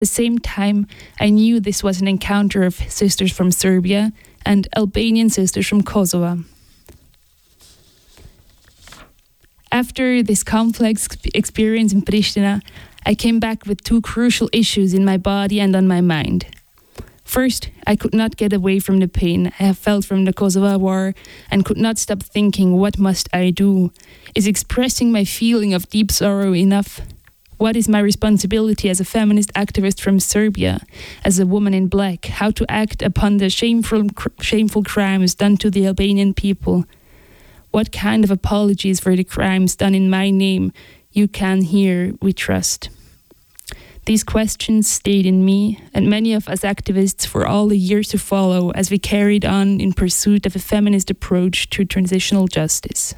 the same time, I knew this was an encounter of sisters from Serbia and Albanian sisters from Kosovo. After this complex experience in Pristina, I came back with two crucial issues in my body and on my mind. First, I could not get away from the pain I have felt from the Kosovo War and could not stop thinking, what must I do? Is expressing my feeling of deep sorrow enough? What is my responsibility as a feminist activist from Serbia, as a woman in black? How to act upon the shameful crimes done to the Albanian people? What kind of apologies for the crimes done in my name you can hear, we trust? These questions stayed in me and many of us activists for all the years to follow as we carried on in pursuit of a feminist approach to transitional justice.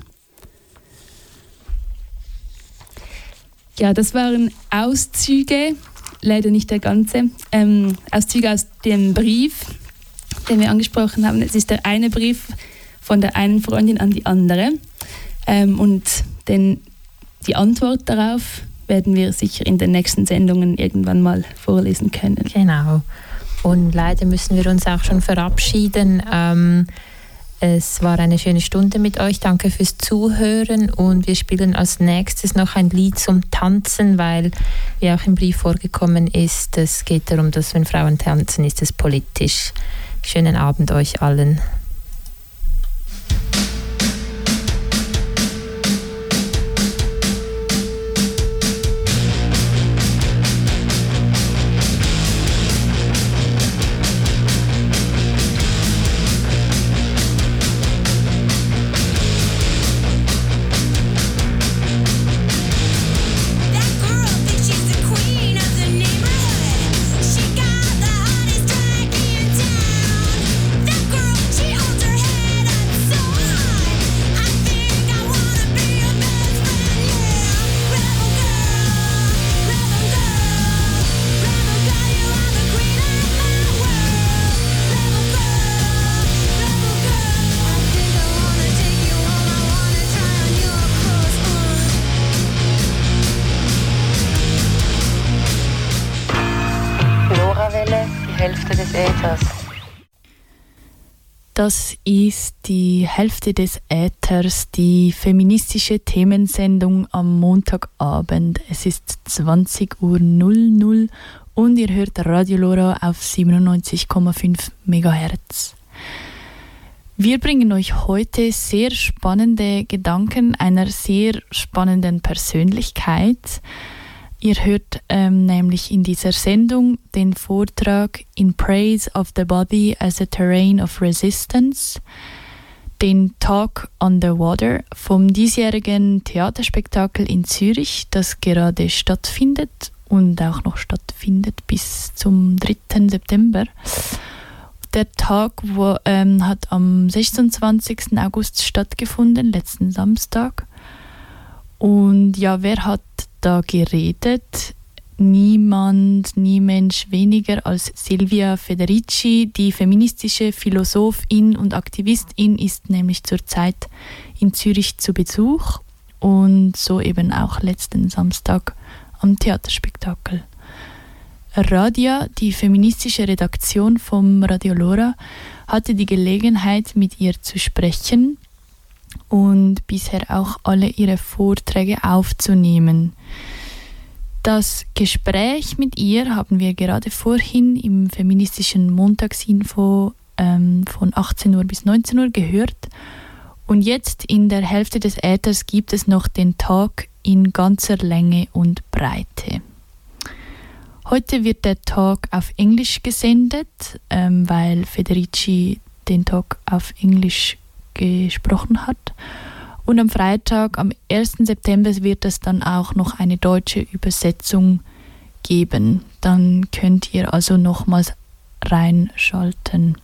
Ja, das waren Auszüge, leider nicht der ganze, Auszüge aus dem Brief, den wir angesprochen haben. Es ist der eine Brief von der einen Freundin an die andere und die Antwort darauf werden wir sicher in den nächsten Sendungen irgendwann mal vorlesen können. Genau. Und leider müssen wir uns auch schon verabschieden. Es war eine schöne Stunde mit euch. Danke fürs Zuhören. Und wir spielen als nächstes noch ein Lied zum Tanzen, weil, wie auch im Brief vorgekommen ist, es geht darum, dass wenn Frauen tanzen, ist es politisch. Schönen Abend euch allen. Das ist die Hälfte des Äthers, die feministische Themensendung am Montagabend. Es ist 20:00 Uhr und ihr hört Radio Lora auf 97,5 MHz. Wir bringen euch heute sehr spannende Gedanken einer sehr spannenden Persönlichkeit. Ihr hört nämlich in dieser Sendung den Vortrag In Praise of the Body as a Terrain of Resistance, den Talk on the Water vom diesjährigen Theaterspektakel in Zürich, das gerade stattfindet und auch noch stattfindet bis zum 3. September. Der Tag hat am 26. August stattgefunden, letzten Samstag. Und ja, wer hat da geredet? Niemand, nie Mensch weniger als Silvia Federici, die feministische Philosophin und Aktivistin, ist nämlich zurzeit in Zürich zu Besuch und so eben auch letzten Samstag am Theaterspektakel. Radia, die feministische Redaktion vom Radio Lora, hatte die Gelegenheit, mit ihr zu sprechen und bisher auch alle ihre Vorträge aufzunehmen. Das Gespräch mit ihr haben wir gerade vorhin im feministischen Montagsinfo von 18 Uhr bis 19 Uhr gehört. Und jetzt in der Hälfte des Äthers gibt es noch den Talk in ganzer Länge und Breite. Heute wird der Talk auf Englisch gesendet, weil Federici den Talk auf Englisch gesprochen hat. Und am Freitag, am 1. September, wird es dann auch noch eine deutsche Übersetzung geben. Dann könnt ihr also nochmals einschalten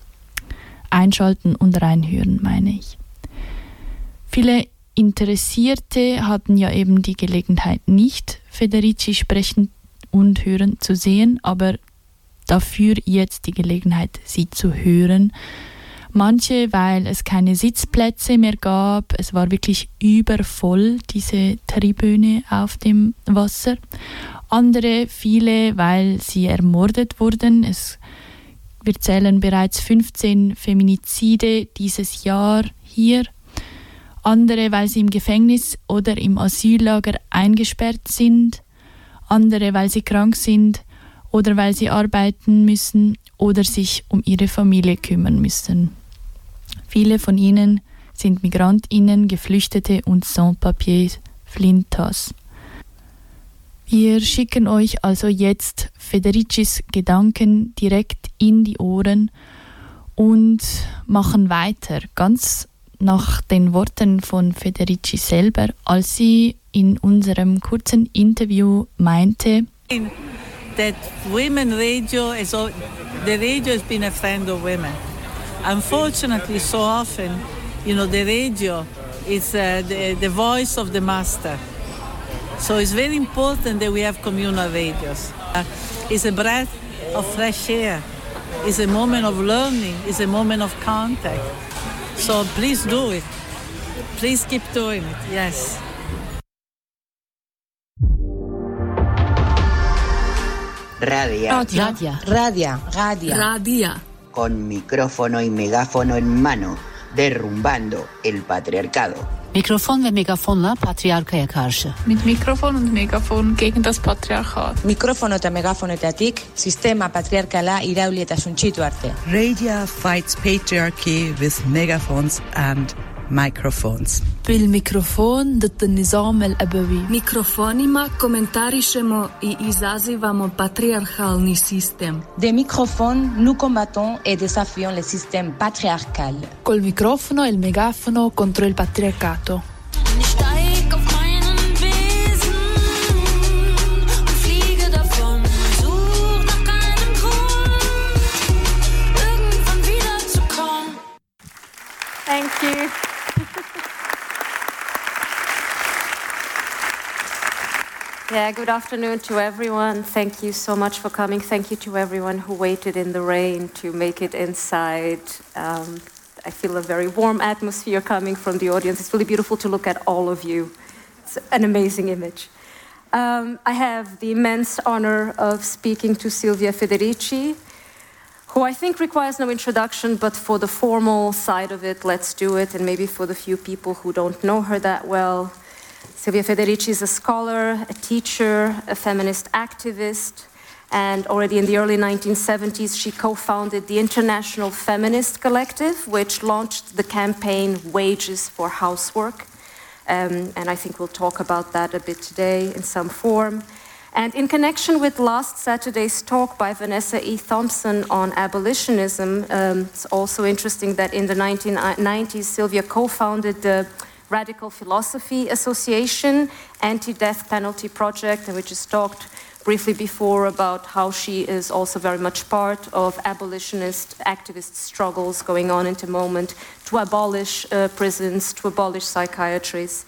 und reinhören, meine ich. Viele Interessierte hatten ja eben die Gelegenheit nicht, Federici sprechen und hören zu sehen, aber dafür jetzt die Gelegenheit, sie zu hören. Manche, weil es keine Sitzplätze mehr gab. Es war wirklich übervoll, diese Tribüne auf dem Wasser. Andere, viele, weil sie ermordet wurden. Wir zählen bereits 15 Feminizide dieses Jahr hier. Andere, weil sie im Gefängnis oder im Asyllager eingesperrt sind. Andere, weil sie krank sind oder weil sie arbeiten müssen oder sich um ihre Familie kümmern müssen. Viele von ihnen sind MigrantInnen, Geflüchtete und Sans-Papiers, Flintas. Wir schicken euch also jetzt Federicis Gedanken direkt in die Ohren und machen weiter, ganz nach den Worten von Federici selber, als sie in unserem kurzen Interview meinte, that women radio the radio has been a friend of women. Unfortunately, so often, the radio is the voice of the master. So it's very important that we have communal radios. It's a breath of fresh air. It's a moment of learning. It's a moment of contact. So please do it. Please keep doing it. Yes. Radia. Radia. Radia. Radia. Radia. Con micrófono y megáfono en mano, derrumbando el patriarcado. Mikrofon ve megafonla patriarkaya karşı. Mit Mikrofon und Megafon gegen das Patriarchat. Mikrofono eta megafonoetatik sistema patriarkala irauli eta suntsitu arte. Radio fights patriarchy with megaphones and microphones. بالميكروفون ضد النظام الأبوي. Mikrofonima komentarišemo i izazivamo patriarchalni sistem. Des microphones, nous combattons et désafions le système patriarcal. Col microfono e il megafono contro il patriarcato. Thank you. Yeah, good afternoon to everyone. Thank you so much for coming. Thank you to everyone who waited in the rain to make it inside. I feel a very warm atmosphere coming from the audience. It's really beautiful to look at all of you. It's an amazing image. I have the immense honor of speaking to Silvia Federici, who I think requires no introduction, but for the formal side of it, let's do it, and maybe for the few people who don't know her that well. Silvia Federici is a scholar, a teacher, a feminist activist, and already in the early 1970s, she co-founded the International Feminist Collective, which launched the campaign Wages for Housework. And I think we'll talk about that a bit today in some form. And in connection with last Saturday's talk by Vanessa E. Thompson on abolitionism, it's also interesting that in the 1990s, Silvia co-founded the Radical Philosophy Association, Anti-Death Penalty Project, and we just talked briefly before about how she is also very much part of abolitionist activist struggles going on at the moment to abolish prisons, to abolish psychiatries.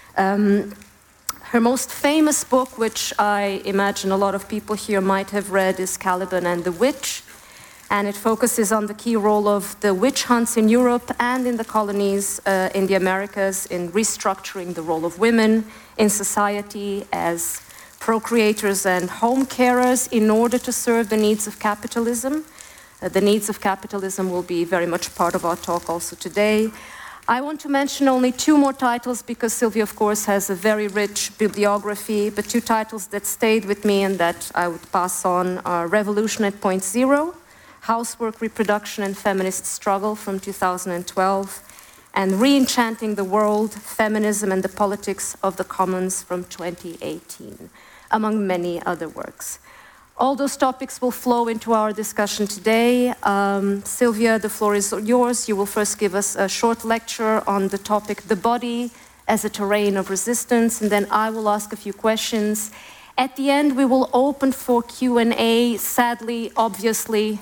Her most famous book, which I imagine a lot of people here might have read, is Caliban and the Witch. And it focuses on the key role of the witch hunts in Europe and in the colonies in the Americas in restructuring the role of women in society as procreators and home carers in order to serve the needs of capitalism. The needs of capitalism will be very much part of our talk also today. I want to mention only two more titles because Silvia, of course, has a very rich bibliography, but two titles that stayed with me and that I would pass on are Revolution at Point Zero, Housework, Reproduction and Feminist Struggle from 2012, and Re-Enchanting the World, Feminism and the Politics of the Commons from 2018, among many other works. All those topics will flow into our discussion today. Silvia, the floor is yours. You will first give us a short lecture on the topic, the body as a terrain of resistance, and then I will ask a few questions. At the end, we will open for Q&A. Sadly, obviously,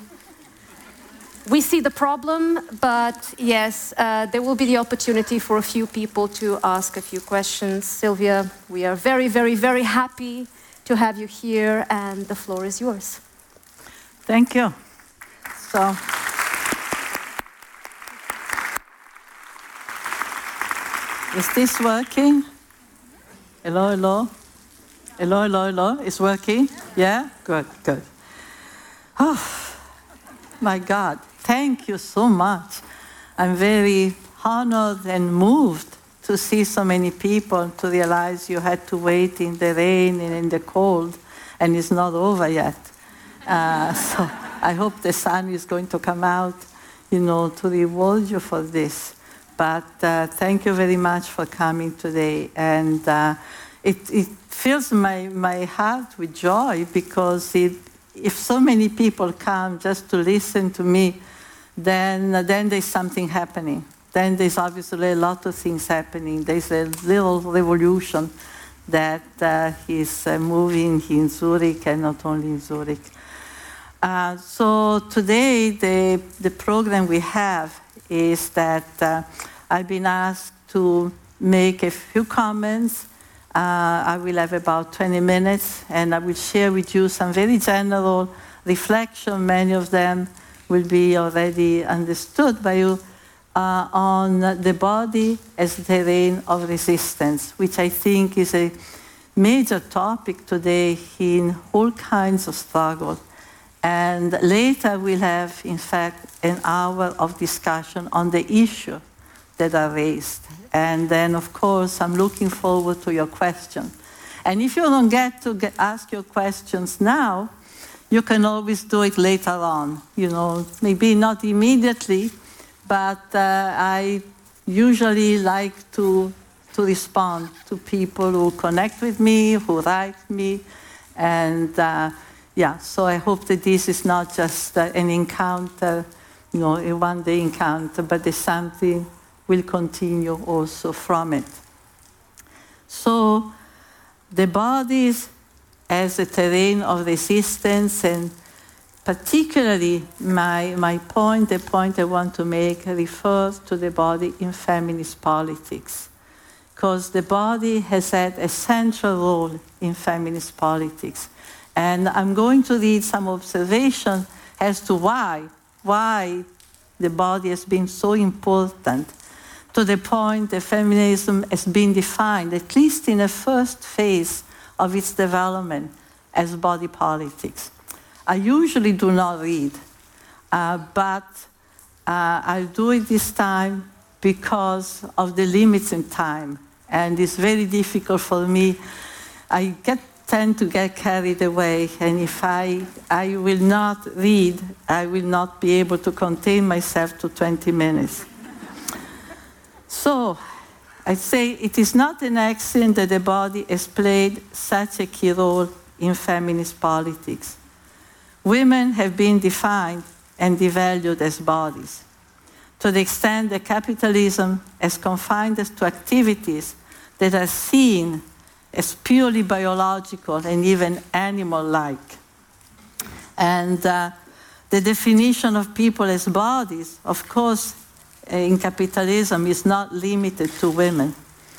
we see the problem, but yes, there will be the opportunity for a few people to ask a few questions. Silvia, we are very, very, very happy to have you here, and the floor is yours. Thank you. So, is this working? Hello, hello? Hello, hello, hello. It's working? Yeah? Good, good. Oh, my God. Thank you so much. I'm very honored and moved to see so many people, to realize you had to wait in the rain and in the cold, and it's not over yet. So I hope the sun is going to come out, to reward you for this. But thank you very much for coming today. And it fills my heart with joy, because if so many people come just to listen to me, then there's something happening. Then there's obviously a lot of things happening. There's a little revolution that is moving in Zurich, and not only in Zurich. So today, the program we have is that I've been asked to make a few comments. I will have about 20 minutes, and I will share with you some very general reflection. Many of them will be already understood by you, on the body as the terrain of resistance, which I think is a major topic today in all kinds of struggle. And later we'll have, in fact, an hour of discussion on the issue that are raised. And then, of course, I'm looking forward to your questions. And if you don't get to ask your questions now, you can always do it later on. Maybe not immediately, but I usually like to respond to people who connect with me, who write me. And so I hope that this is not just an encounter, a one-day encounter, but that something will continue also from it. So the bodies as a terrain of resistance, and particularly the point I want to make refers to the body in feminist politics, because the body has had a central role in feminist politics. And I'm going to read some observation as to why the body has been so important, to the point that feminism has been defined, at least in the first phase of its development, as body politics. I usually do not read, but I'll do it this time because of the limits in time. And it's very difficult for me. I tend to get carried away, and if I will not read, I will not be able to contain myself to 20 minutes. So, I say it is not an accident that the body has played such a key role in feminist politics. Women have been defined and devalued as bodies, to the extent that capitalism has confined us to activities that are seen as purely biological and even animal-like. And the definition of people as bodies, of course, in capitalism is not limited to women.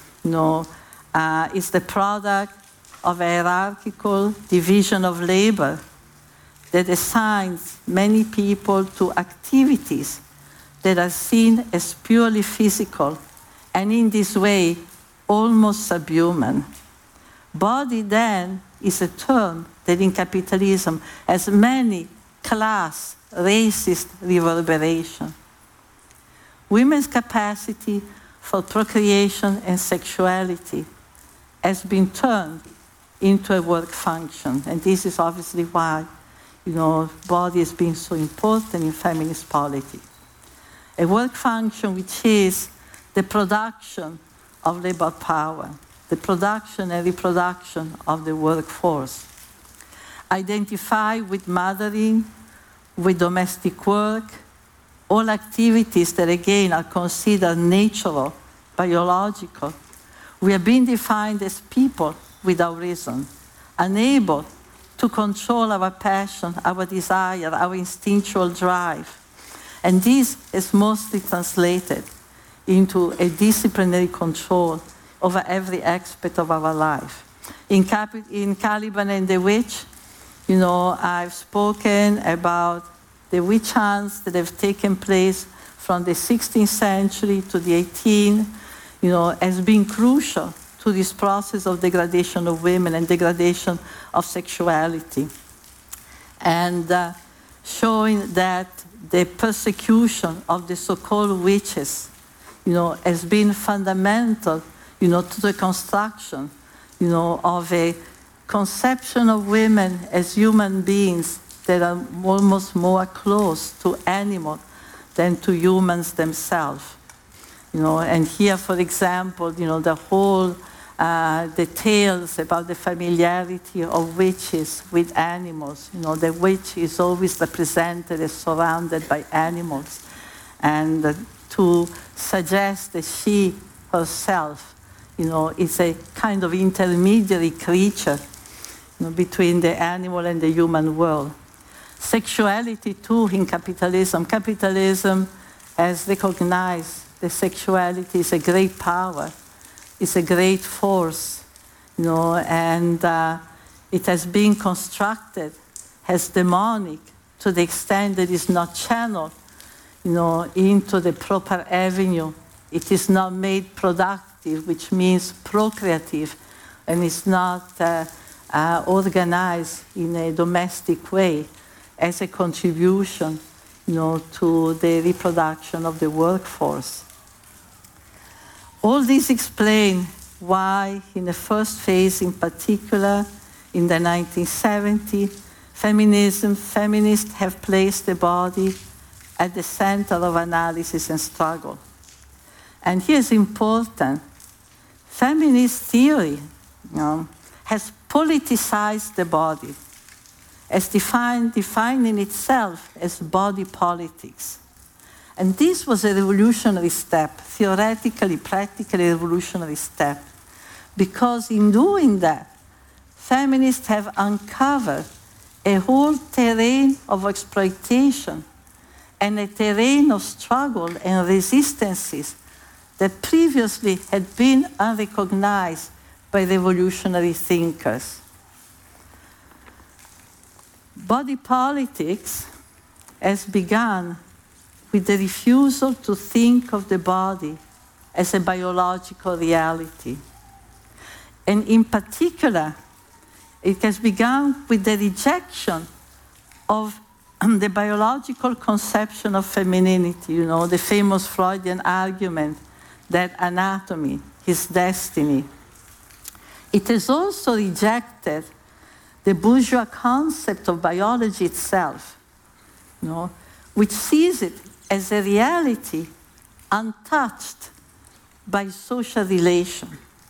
It's the product of a hierarchical division of labor that assigns many people to activities that are seen as purely physical, and in this way, almost subhuman. Body, then, is a term that in capitalism has many class, racist reverberations. Women's capacity for procreation and sexuality has been turned into a work function. And this is obviously why, body has been so important in feminist politics. A work function which is the production of labor power, the production and reproduction of the workforce. Identify with mothering, with domestic work, all activities that again are considered natural, biological. We are being defined as people without reason, unable to control our passion, our desire, our instinctual drive. And this is mostly translated into a disciplinary control over every aspect of our life. In Caliban and the Witch, I've spoken about the witch hunts that have taken place from the 16th century to the 18th, has been crucial to this process of degradation of women and degradation of sexuality. And showing that the persecution of the so-called witches, has been fundamental, to the construction, of a conception of women as human beings that are almost more close to animals than to humans themselves. And here, for example, the whole the tales about the familiarity of witches with animals. The witch is always represented as surrounded by animals. And to suggest that she herself, is a kind of intermediary creature between the animal and the human world. Sexuality, too, in capitalism. Capitalism has recognized that sexuality is a great power, it's a great force, and it has been constructed as demonic to the extent that it's not channeled, into the proper avenue. It is not made productive, which means procreative, and it's not organized in a domestic way as a contribution, to the reproduction of the workforce. All this explains why, in the first phase in particular, in the 1970s, feminists have placed the body at the center of analysis and struggle. And here's important. Feminist theory has politicized the body, as defining itself as body politics. And this was a revolutionary step, theoretically, practically revolutionary step, because in doing that, feminists have uncovered a whole terrain of exploitation and a terrain of struggle and resistances that previously had been unrecognized by revolutionary thinkers. Body politics has begun with the refusal to think of the body as a biological reality. And in particular, it has begun with the rejection of the biological conception of femininity, the famous Freudian argument that anatomy is destiny. It has also rejected the bourgeois concept of biology itself, which sees it as a reality untouched by social relation.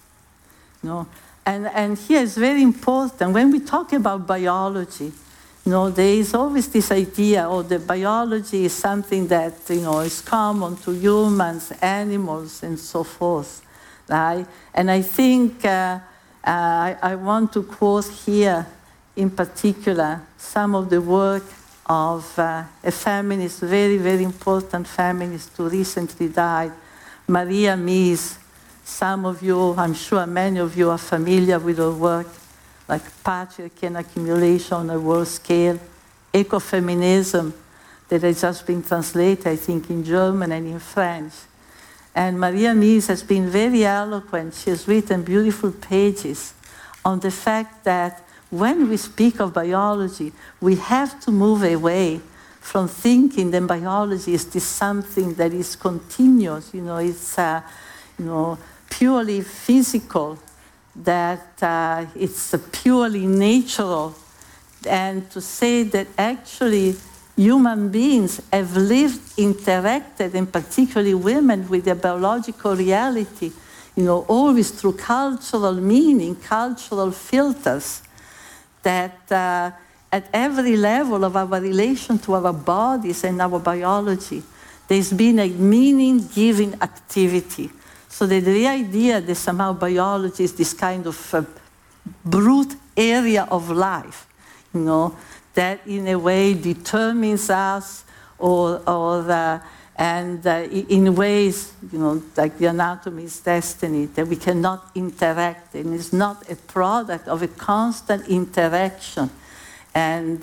And here is very important. When we talk about biology, there is always this idea, that biology is something that, is common to humans, animals, and so forth, right? And I think I want to quote here, in particular, some of the work of a feminist, very, very important feminist who recently died, Maria Mies. Some of you, I'm sure many of you are familiar with her work, like Patriarchy and Accumulation on a World Scale, Ecofeminism, that has just been translated, I think, in German and in French. And Maria Mies has been very eloquent. She has written beautiful pages on the fact that when we speak of biology, we have to move away from thinking that biology is this something that is continuous, it's purely physical, that it's purely natural, and to say that actually human beings have lived, interacted, and particularly women, with their biological reality, always through cultural meaning, cultural filters, that at every level of our relation to our bodies and our biology, there's been a meaning-giving activity. So that the idea that somehow biology is this kind of brute area of life, that in a way determines us, and in ways, like the anatomy is destiny, that we cannot interact, and it's not a product of a constant interaction and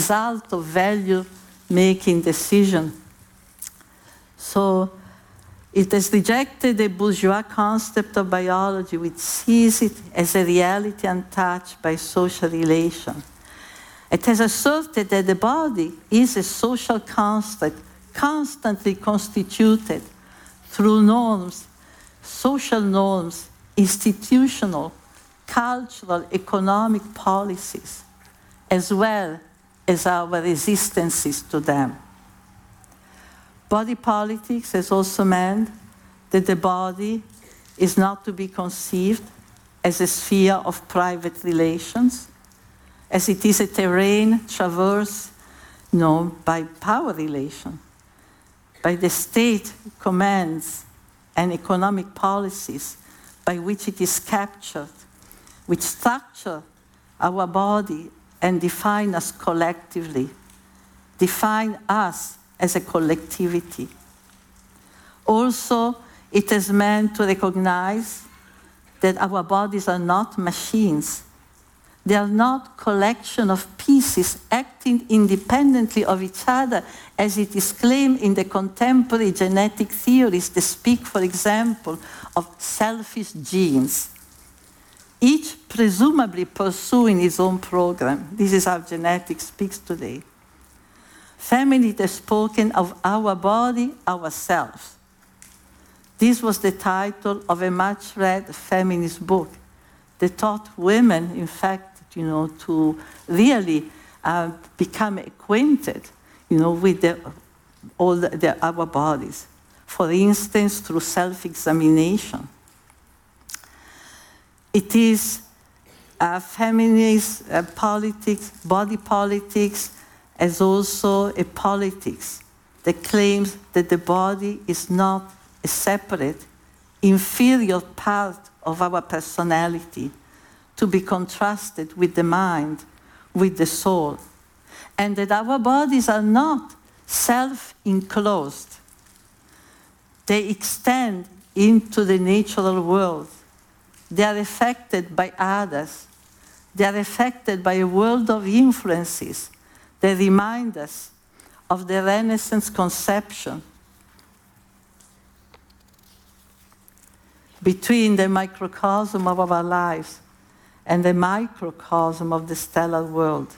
result of value-making decision. So It has rejected the bourgeois concept of biology, which sees it as a reality untouched by social relation. It has asserted that the body is a social construct constantly constituted through norms, social norms, institutional, cultural, economic policies, as well as our resistances to them. Body politics has also meant that the body is not to be conceived as a sphere of private relations, as it is a terrain traversed by power relation, by the state commands and economic policies by which it is captured, which structure our body and define us collectively, define us as a collectivity. Also, it is meant to recognize that our bodies are not machines. They are not collection of pieces acting independently of each other, as it is claimed in the contemporary genetic theories that speak, for example, of selfish genes, each presumably pursuing its own program. This is how genetics speaks today. Feminists have spoken of our body, ourselves. This was the title of a much-read feminist book that taught women, in fact, to really become acquainted, with our bodies. For instance, through self-examination. It is feminist politics, body politics, as also a politics that claims that the body is not a separate, inferior part of our personality to be contrasted with the mind, with the soul, and that our bodies are not self-enclosed. They extend into the natural world. They are affected by others. They are affected by a world of influences that remind us of the Renaissance conception between the microcosm of our lives and the microcosm of the stellar world.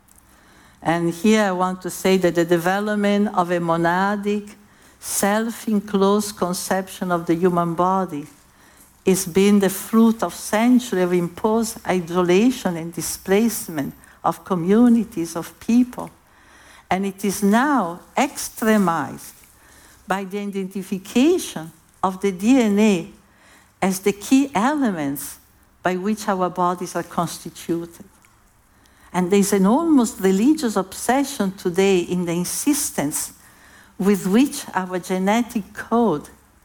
And here I want to say that the development of a monadic, self-enclosed conception of the human body is being the fruit of centuries of imposed isolation and displacement of communities, of people. And it is now extremized by the identification of the DNA as the key elements by which our bodies are constituted. And there's an almost religious obsession today in the insistence with which our genetic code,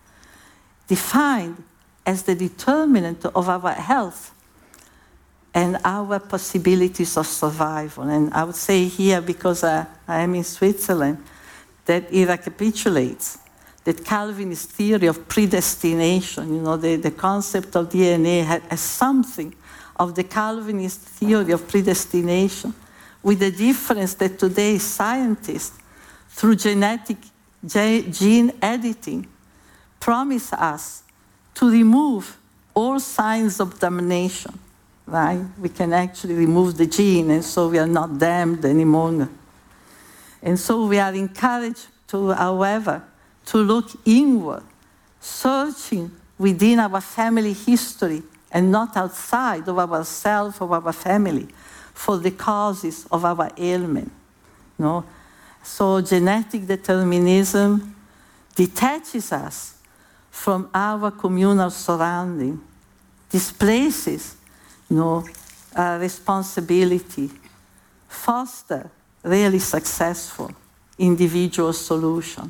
defined as the determinant of our health and our possibilities of survival. And I would say here, because I am in Switzerland, that it recapitulates that Calvinist theory of predestination, the concept of DNA has something of the Calvinist theory of predestination, with the difference that today scientists, through genetic gene editing, promise us to remove all signs of damnation, right? We can actually remove the gene, and so we are not damned anymore. And so we are encouraged to, however, to look inward, searching within our family history and not outside of ourselves, of our family, for the causes of our ailment. So genetic determinism detaches us from our communal surrounding, displaces responsibility, foster really successful individual solution.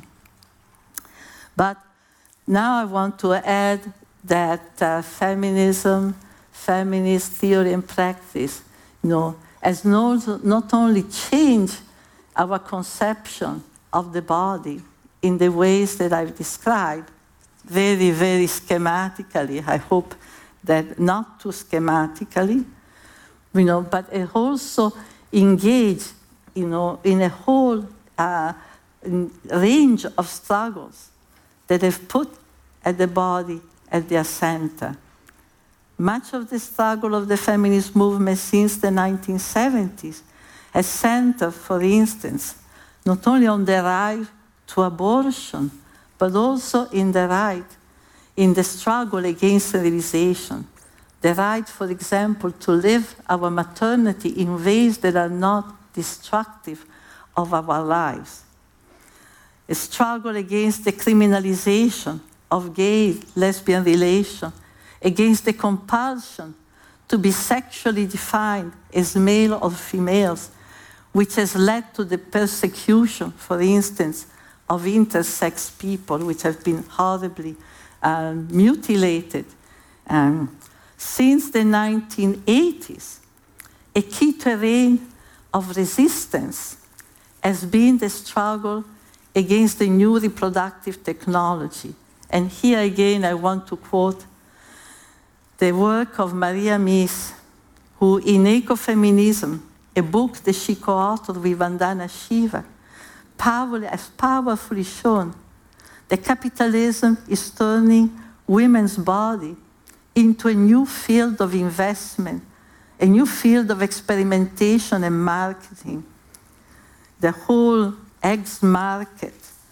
But now I want to add that feminism, feminist theory and practice, has not only changed our conception of the body in the ways that I've described, very, very schematically. I hope that not too schematically, but it also engaged, in a whole range of struggles that have put at the body at their center. Much of the struggle of the feminist movement since the 1970s has centered, for instance, not only on the right to abortion, but also in the struggle against sterilization. The right, for example, to live our maternity in ways that are not destructive of our lives. A struggle against the criminalization of gay, lesbian relations, against the compulsion to be sexually defined as male or females, which has led to the persecution, for instance, of intersex people, which have been horribly mutilated. Since the 1980s, a key terrain of resistance has been the struggle against the new reproductive technology. And here again, I want to quote the work of Maria Mies, who in Ecofeminism, a book that she co-authored with Vandana Shiva, has powerfully shown that capitalism is turning women's body into a new field of investment, a new field of experimentation and marketing. The whole eggs market,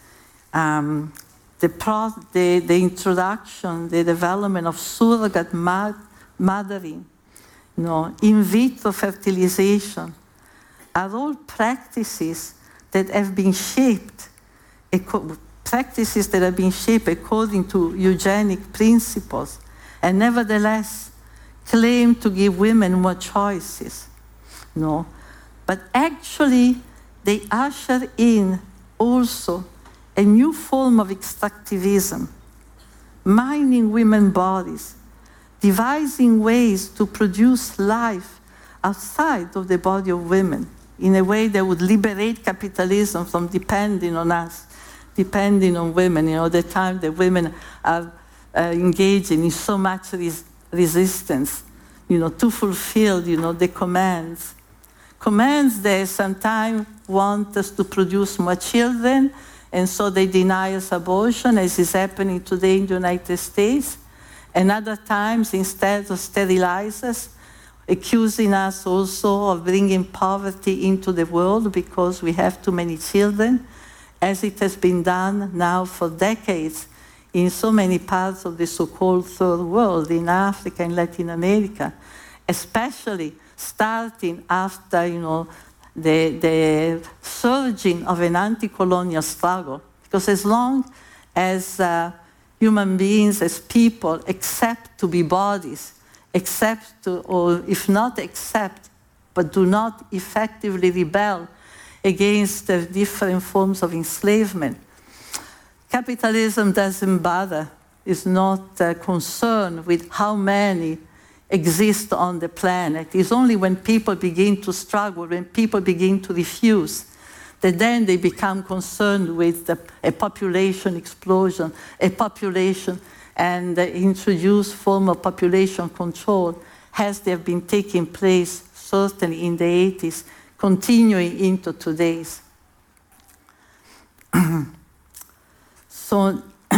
the introduction, the development of surrogate mothering, in vitro fertilization, are all practices that have been shaped, according to eugenic principles, and nevertheless claim to give women more choices. But actually, they usher in also a new form of extractivism, mining women's bodies, devising ways to produce life outside of the body of women in a way that would liberate capitalism from depending on us, depending on women. The time that women are engaging in so much resistance, to fulfill, the commands. Commands that sometimes want us to produce more children, and so they deny us abortion, as is happening today in the United States. And other times, instead of sterilize us, accusing us also of bringing poverty into the world because we have too many children, as it has been done now for decades in so many parts of the so-called third world, in Africa and Latin America, especially starting after, the surging of an anti-colonial struggle. Because as long as human beings, as people, accept to be bodies, or if not accept, but do not effectively rebel against the different forms of enslavement, capitalism doesn't bother, is not concerned with how many exist on the planet. It's only when people begin to struggle, when people begin to refuse, that then they become concerned with a population explosion, and introduce form of population control, as they have been taking place certainly in the 80s, continuing into today's. So,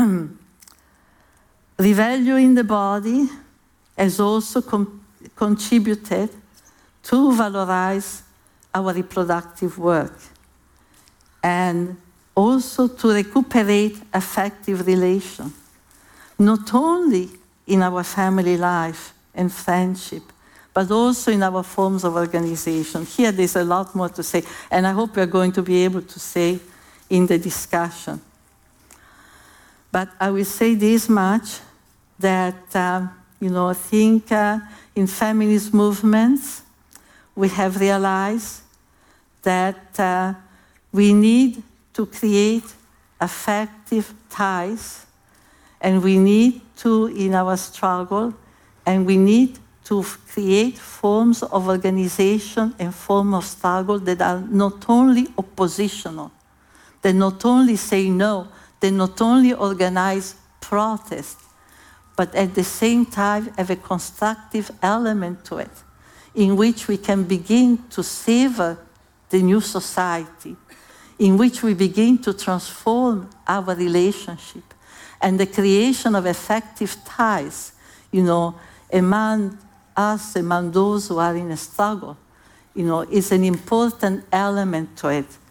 revaluing the body has also contributed to valorize our reproductive work and also to recuperate affective relations, not only in our family life and friendship, but also in our forms of organization. Here there's a lot more to say, and I hope we're going to be able to say in the discussion. But I will say this much, that I think in feminist movements, we have realized that we need to create affective ties, and we need to, in our struggle, and we need to create forms of organization and forms of struggle that are not only oppositional, that not only say no, they not only organize protest, but at the same time have a constructive element to it, in which we can begin to savor the new society, in which we begin to transform our relationship, And the creation of effective ties, you know, among us, among those who are in a struggle, you know, is an important element to it.